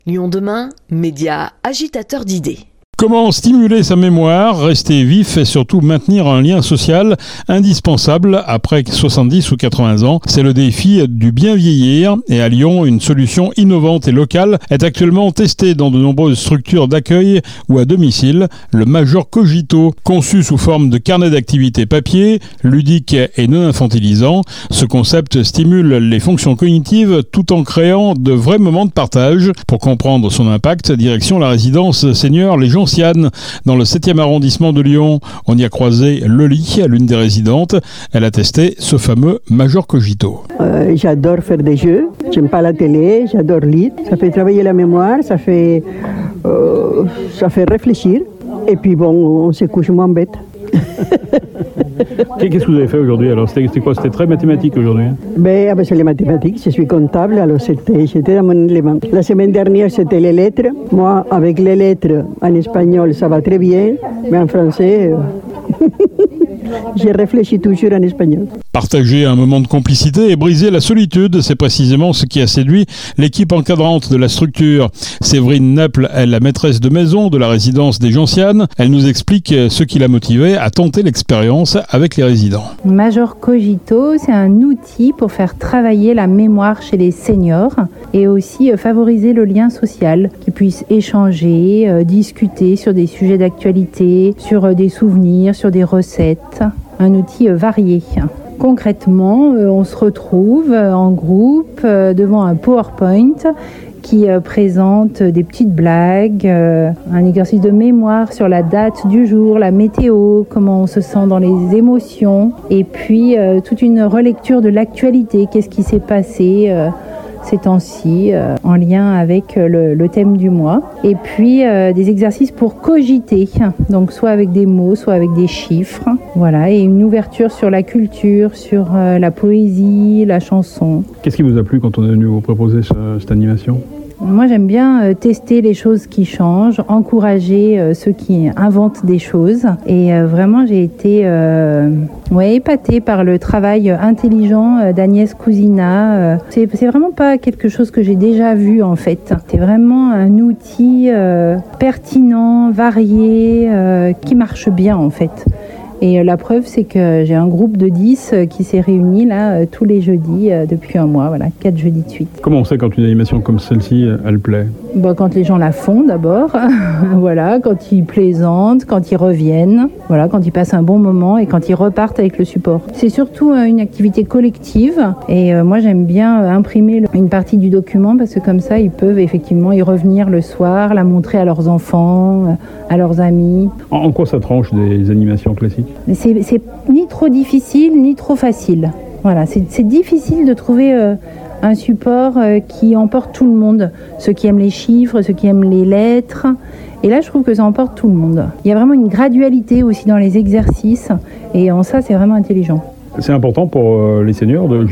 Lyon demain, média agitateur d'idées. Comment stimuler sa mémoire, rester vif et surtout maintenir un lien social indispensable après 70 ou 80 ans? C'est le défi du bien vieillir. Et à Lyon, une solution innovante et locale est actuellement testée dans de nombreuses structures d'accueil ou à domicile, le Major Cogito. Conçu sous forme de carnet d'activités papier, ludique et non infantilisant, ce concept stimule les fonctions cognitives tout en créant de vrais moments de partage. Pour comprendre son impact, direction la résidence senior Les Gentianes, dans le 7e arrondissement de Lyon. On y a croisé Loli, l'une des résidentes. Elle a testé ce fameux Major Cogito. J'adore faire des jeux, j'aime pas la télé, j'adore lire. Ça fait travailler la mémoire, ça fait réfléchir. Et puis bon, on se couche moins bête. Qu'est-ce que vous avez fait aujourd'hui alors? C'était quoi? C'était très mathématique aujourd'hui? C'est les mathématiques, je suis comptable, alors j'étais dans mon élément. La semaine dernière, c'était les lettres. Moi, avec les lettres, en espagnol, ça va très bien, mais en français, j'ai réfléchi toujours en espagnol. Partager un moment de complicité et briser la solitude, c'est précisément ce qui a séduit l'équipe encadrante de la structure. Séverine Naples est la maîtresse de maison de la résidence des Gentianes. Elle nous explique ce qui l'a motivée à tenter l'expérience avec les résidents. Major Cogito, c'est un outil pour faire travailler la mémoire chez les seniors et aussi favoriser le lien social, qu'ils puissent échanger, discuter sur des sujets d'actualité, sur des souvenirs, sur des recettes. Un outil varié. Concrètement, on se retrouve en groupe devant un PowerPoint qui présente des petites blagues, un exercice de mémoire sur la date du jour, la météo, comment on se sent dans les émotions, et puis toute une relecture de l'actualité, qu'est-ce qui s'est passé ces temps-ci en lien avec le thème du mois. Et puis des exercices pour cogiter, donc soit avec des mots, soit avec des chiffres. Voilà, et une ouverture sur la culture, sur la poésie, la chanson. Qu'est-ce qui vous a plu quand on est venu vous proposer cette animation? Moi, j'aime bien tester les choses qui changent, encourager ceux qui inventent des choses. Et vraiment, j'ai été épatée par le travail intelligent d'Agnès Cousina. C'est vraiment pas quelque chose que j'ai déjà vu, en fait. C'est vraiment un outil pertinent, varié, qui marche bien, en fait. Et la preuve, c'est que j'ai un groupe de 10 qui s'est réuni là tous les jeudis depuis un mois, 4 jeudis de suite. Comment on sait quand une animation comme celle-ci, elle plaît? Quand les gens la font d'abord, quand ils plaisantent, quand ils reviennent, quand ils passent un bon moment et quand ils repartent avec le support. C'est surtout une activité collective et moi j'aime bien imprimer une partie du document parce que comme ça ils peuvent effectivement y revenir le soir, la montrer à leurs enfants, à leurs amis. En quoi ça tranche des animations classiques? C'est ni trop difficile ni trop facile. C'est difficile de trouver un support qui emporte tout le monde. Ceux qui aiment les chiffres, ceux qui aiment les lettres. Et là, je trouve que ça emporte tout le monde. Il y a vraiment une gradualité aussi dans les exercices. Et en ça, c'est vraiment intelligent. C'est important pour les seniors de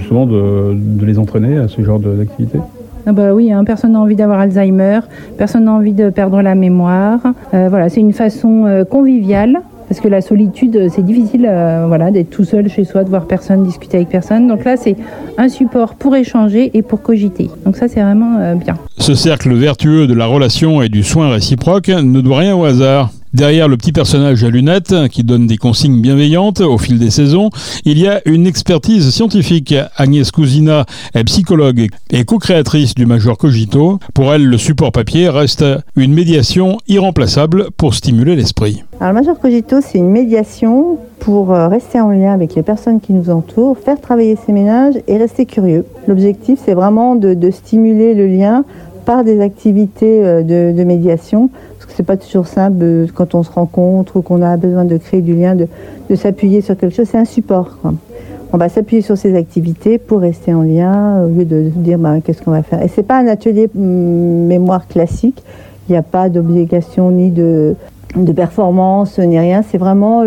les entraîner à ce genre d'activité? Oui, personne n'a envie d'avoir Alzheimer. Personne n'a envie de perdre la mémoire. C'est une façon conviviale. Parce que la solitude, c'est difficile d'être tout seul chez soi, de voir personne, discuter avec personne. Donc là, c'est un support pour échanger et pour cogiter. Donc ça, c'est vraiment bien. Ce cercle vertueux de la relation et du soin réciproque ne doit rien au hasard. Derrière le petit personnage à lunettes qui donne des consignes bienveillantes au fil des saisons, il y a une expertise scientifique. Agnès Cousina est psychologue et co-créatrice du Major Cogito. Pour elle, le support papier reste une médiation irremplaçable pour stimuler l'esprit. Alors, le Major Cogito, c'est une médiation pour rester en lien avec les personnes qui nous entourent, faire travailler ses ménages et rester curieux. L'objectif, c'est vraiment de stimuler le lien par des activités de médiation. C'est pas toujours simple quand on se rencontre ou qu'on a besoin de créer du lien, de s'appuyer sur quelque chose. C'est un support, quoi. On va s'appuyer sur ces activités pour rester en lien au lieu de dire qu'est-ce qu'on va faire. Et c'est pas un atelier mémoire classique. Il n'y a pas d'obligation ni de performance ni rien. C'est vraiment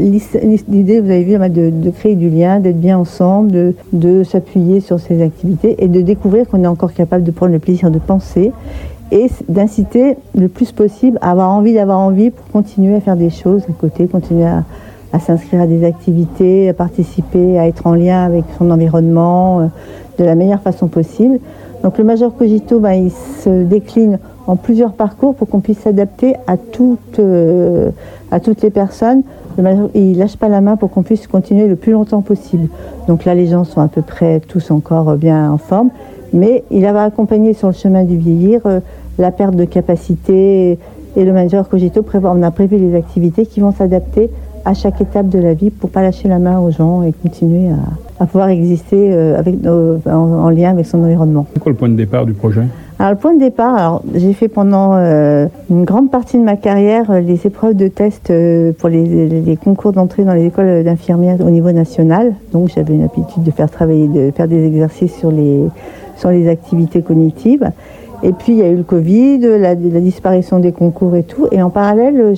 l'idée, vous avez vu, de créer du lien, d'être bien ensemble, de s'appuyer sur ces activités et de découvrir qu'on est encore capable de prendre le plaisir de penser. Et d'inciter le plus possible à avoir envie pour continuer à faire des choses à côté, continuer à s'inscrire à des activités, à participer, à être en lien avec son environnement de la meilleure façon possible. Donc le Major Cogito, il se décline en plusieurs parcours pour qu'on puisse s'adapter à toutes les personnes. Le major, il lâche pas la main pour qu'on puisse continuer le plus longtemps possible. Donc là, les gens sont à peu près tous encore bien en forme, mais il va accompagner sur le chemin du vieillir la perte de capacité, et le manager Cogito on a prévu les activités qui vont s'adapter à chaque étape de la vie pour pas lâcher la main aux gens et continuer à pouvoir exister en lien avec son environnement. C'est quoi le point de départ du projet ? Alors le point de départ, j'ai fait pendant une grande partie de ma carrière les épreuves de test pour les concours d'entrée dans les écoles d'infirmières au niveau national. Donc j'avais une habitude de faire des exercices sur les activités cognitives. Et puis il y a eu le Covid, la disparition des concours et tout. Et en parallèle,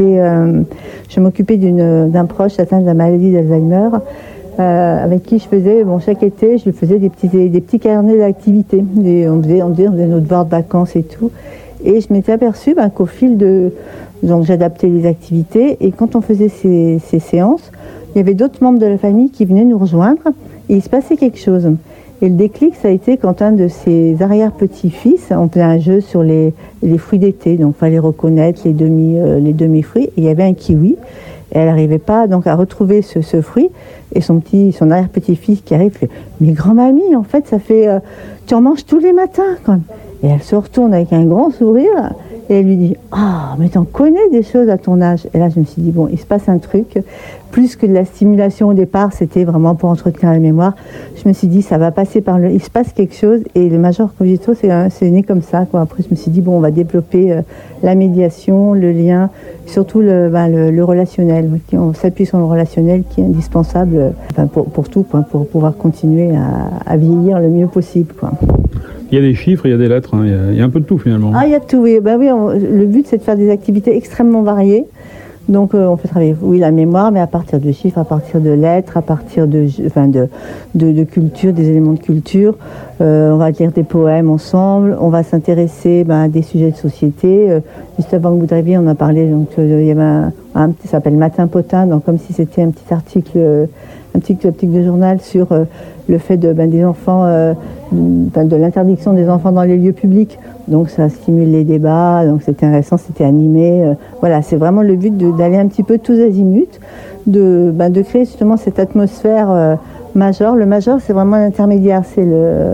je m'occupais d'un proche atteint de la maladie d'Alzheimer, avec qui je faisais, chaque été, je lui faisais des petits carnets d'activités. On faisait nos devoirs de vacances et tout. Et je m'étais aperçue qu'au fil donc j'adaptais les activités. Et quand on faisait ces séances, il y avait d'autres membres de la famille qui venaient nous rejoindre. Et il se passait quelque chose. Et le déclic, ça a été quand un de ses arrière-petits-fils, on faisait un jeu sur les fruits d'été, donc il fallait reconnaître les demi-fruits, et il y avait un kiwi, et elle n'arrivait pas donc à retrouver ce fruit, et son arrière-petit-fils qui arrive fait « Mais grand-mamie, en fait, ça fait... tu en manges tous les matins, quand même. » Et elle se retourne avec un grand sourire, et elle lui dit « Ah, mais t'en connais des choses à ton âge !» Et là, je me suis dit, bon, il se passe un truc. Plus que de la stimulation au départ, c'était vraiment pour entretenir la mémoire. Je me suis dit, ça va passer il se passe quelque chose. Et le major Cogito, c'est né comme ça, quoi. Après, je me suis dit, bon, on va développer la médiation, le lien, surtout le relationnel. On s'appuie sur le relationnel qui est indispensable pour tout, quoi, pour pouvoir continuer à vieillir le mieux possible, quoi. Il y a des chiffres, il y a des lettres, hein. Il y a un peu de tout finalement. Ah, il y a de tout, oui. Le but, c'est de faire des activités extrêmement variées. Donc, on fait travailler, la mémoire, mais à partir de chiffres, à partir de lettres, à partir de culture, des éléments de culture. On va lire des poèmes ensemble. On va s'intéresser à des sujets de société. Juste avant que vous arriviez, on a parlé, donc, il y avait ça s'appelle Matin Potin, donc comme si c'était un petit article de journal sur le fait des enfants, de l'interdiction des enfants dans les lieux publics. Donc ça stimule les débats, donc c'était intéressant, c'était animé. Voilà, c'est vraiment le but d'aller un petit peu tous azimuts, de créer justement cette atmosphère major. Le major, c'est vraiment l'intermédiaire, c'est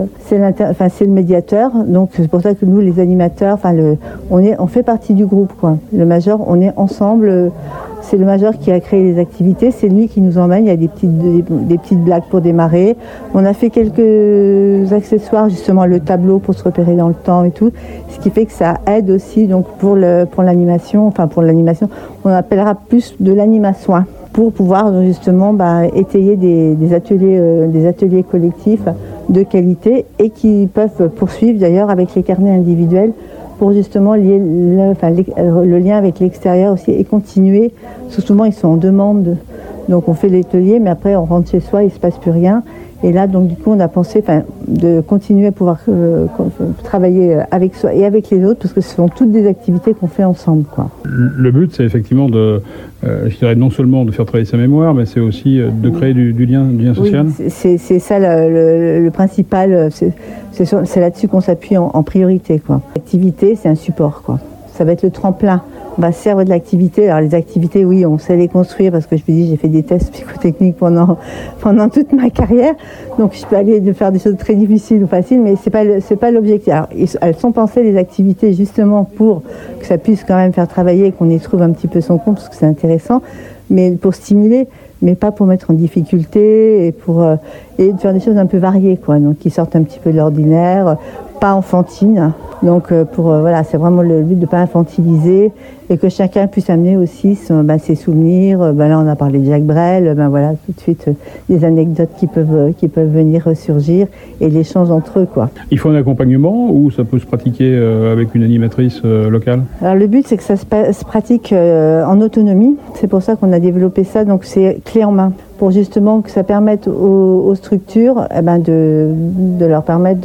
le médiateur. Donc c'est pour ça que nous, les animateurs, on fait partie du groupe, quoi. Le major, on est ensemble. C'est le major qui a créé les activités, c'est lui qui nous emmène. Il y a des petites blagues pour démarrer. On a fait quelques accessoires, justement le tableau pour se repérer dans le temps et tout, ce qui fait que ça aide aussi donc pour l'animation. On appellera plus de l'anima-soin pour pouvoir justement étayer des ateliers collectifs de qualité et qui peuvent poursuivre d'ailleurs avec les carnets individuels pour justement lier le lien avec l'extérieur aussi et continuer. Souvent, ils sont en demande. Donc, on fait l'atelier, mais après, on rentre chez soi, il ne se passe plus rien. Et là, donc, du coup, on a pensé de continuer à pouvoir travailler avec soi et avec les autres, parce que ce sont toutes des activités qu'on fait ensemble, quoi. Le but, c'est effectivement je dirais non seulement de faire travailler sa mémoire, mais c'est aussi de créer du lien social. Oui, c'est ça le principal. C'est là-dessus qu'on s'appuie en priorité, quoi. L'activité, c'est un support, quoi. Ça va être le tremplin. On va se servir de l'activité. Alors les activités, oui, on sait les construire parce que je vous dis, j'ai fait des tests psychotechniques pendant toute ma carrière. Donc je peux aller faire des choses très difficiles ou faciles, mais c'est pas l'objectif. Alors elles sont pensées, les activités, justement pour que ça puisse quand même faire travailler et qu'on y trouve un petit peu son compte parce que c'est intéressant, mais pour stimuler, mais pas pour mettre en difficulté et de faire des choses un peu variées, quoi. Donc qui sortent un petit peu de l'ordinaire, pas enfantines. Donc c'est vraiment le but de ne pas infantiliser et que chacun puisse amener aussi ses souvenirs. Là, on a parlé de Jacques Brel, tout de suite des anecdotes qui peuvent venir ressurgir et l'échange entre eux, quoi. Il faut un accompagnement ou ça peut se pratiquer avec une animatrice locale ? Alors le but, c'est que ça se pratique en autonomie. C'est pour ça qu'on a développé ça, donc c'est clé en main. Pour justement que ça permette aux structures de leur permettre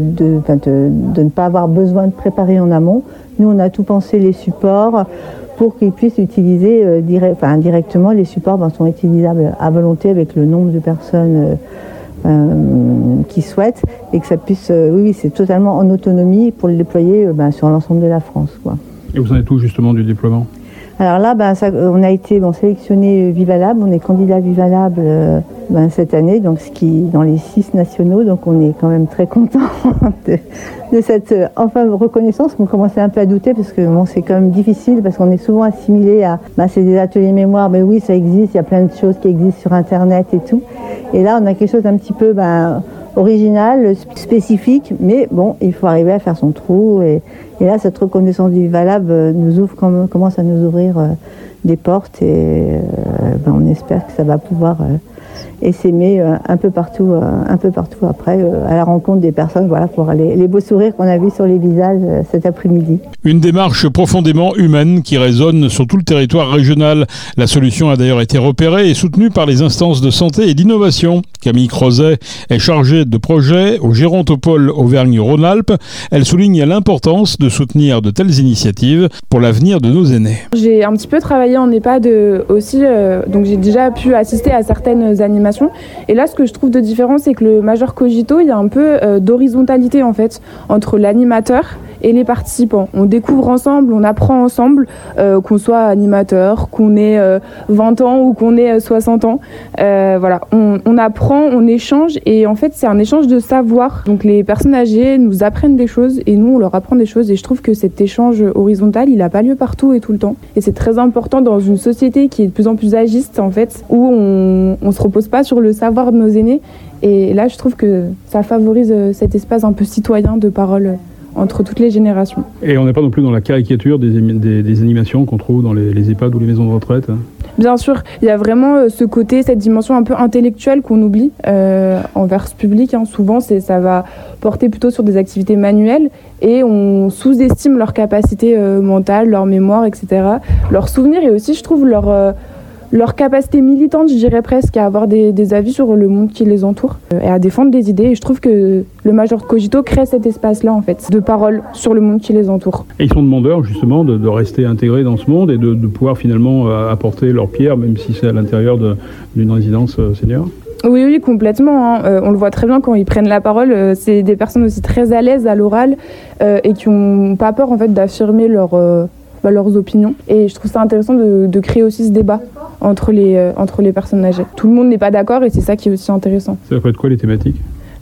de ne pas avoir besoin de préparer en amont. Nous, on a tout pensé, les supports, pour qu'ils puissent utiliser directement. Les supports sont utilisables à volonté avec le nombre de personnes qui souhaitent, et que ça puisse, oui, c'est totalement en autonomie pour le déployer sur l'ensemble de la France, quoi. Et vous en êtes où justement du déploiement ? Alors là, on a été sélectionné Vivalab, on est candidat Vivalab cette année, donc ce qui dans les 6 nationaux, donc on est quand même très content de cette reconnaissance. On commençait un peu à douter parce que c'est quand même difficile, parce qu'on est souvent assimilé à c'est des ateliers mémoire, mais oui, ça existe, il y a plein de choses qui existent sur Internet et tout. Et là, on a quelque chose d'un petit peu original, spécifique, mais bon, il faut arriver à faire son trou. Et là, cette reconnaissance du Vivalab commence à nous ouvrir des portes, et on espère que ça va pouvoir essaimer un peu partout après, à la rencontre des personnes, pour les beaux sourires qu'on a vus sur les visages cet après-midi. Une démarche profondément humaine qui résonne sur tout le territoire régional. La solution a d'ailleurs été repérée et soutenue par les instances de santé et d'innovation. Camille Crozet est chargée de projet au Gérontopole Auvergne-Rhône-Alpes. Elle souligne l'importance de soutenir de telles initiatives pour l'avenir de nos aînés. J'ai un petit peu travaillé en EHPAD aussi, donc j'ai déjà pu assister à certaines animations. Et là, ce que je trouve de différent, c'est que le Major Cogito, il y a un peu d'horizontalité en fait entre l'animateur et les participants. On découvre ensemble, on apprend ensemble, qu'on soit animateur, qu'on ait 20 ans ou qu'on ait 60 ans. On apprend, on échange, et en fait c'est un échange de savoir. Donc les personnes âgées nous apprennent des choses et nous on leur apprend des choses, et je trouve que cet échange horizontal, il n'a pas lieu partout et tout le temps. Et c'est très important dans une société qui est de plus en plus agiste en fait, où on se repose pas sur le savoir de nos aînés. Et là je trouve que ça favorise cet espace un peu citoyen de parole entre toutes les générations. Et on n'est pas non plus dans la caricature des animations qu'on trouve dans les EHPAD ou les maisons de retraite, hein. Bien sûr, il y a vraiment ce côté, cette dimension un peu intellectuelle qu'on oublie envers ce public. Souvent, ça va porter plutôt sur des activités manuelles, et on sous-estime leur capacité mentale, leur mémoire, etc. Leurs souvenirs, et aussi, je trouve, leur capacité militante, je dirais presque, à avoir des avis sur le monde qui les entoure et à défendre des idées. Et je trouve que le Major Cogito crée cet espace-là, en fait, de parole sur le monde qui les entoure. Et ils sont demandeurs, justement, de rester intégrés dans ce monde et de pouvoir finalement apporter leur pierre, même si c'est à l'intérieur d'une résidence senior. Oui, complètement. On le voit très bien quand ils prennent la parole. C'est des personnes aussi très à l'aise à l'oral et qui n'ont pas peur, en fait, d'affirmer leurs opinions. Et je trouve ça intéressant de créer aussi ce débat entre les personnes âgées. Tout le monde n'est pas d'accord, et c'est ça qui est aussi intéressant. Ça peut être quoi les thématiques ?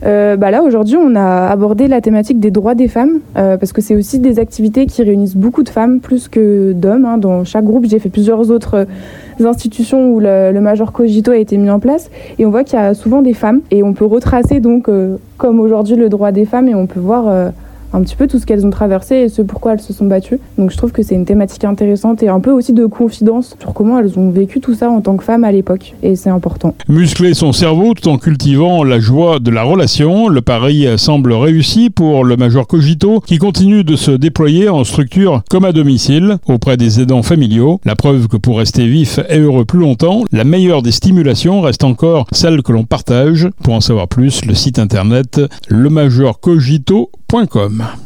Là, aujourd'hui, on a abordé la thématique des droits des femmes, parce que c'est aussi des activités qui réunissent beaucoup de femmes, plus que d'hommes. Dans chaque groupe, j'ai fait plusieurs autres institutions où le Major Cogito a été mis en place, et on voit qu'il y a souvent des femmes, et on peut retracer donc, comme aujourd'hui, le droit des femmes, et on peut voir un petit peu tout ce qu'elles ont traversé et ce pourquoi elles se sont battues. Donc je trouve que c'est une thématique intéressante et un peu aussi de confidence sur comment elles ont vécu tout ça en tant que femmes à l'époque, et c'est important. Muscler son cerveau tout en cultivant la joie de la relation, le pari semble réussi pour le Major Cogito, qui continue de se déployer en structure comme à domicile auprès des aidants familiaux. La preuve que pour rester vif et heureux plus longtemps, la meilleure des stimulations reste encore celle que l'on partage. Pour en savoir plus, le site internet lemajorcogito.com.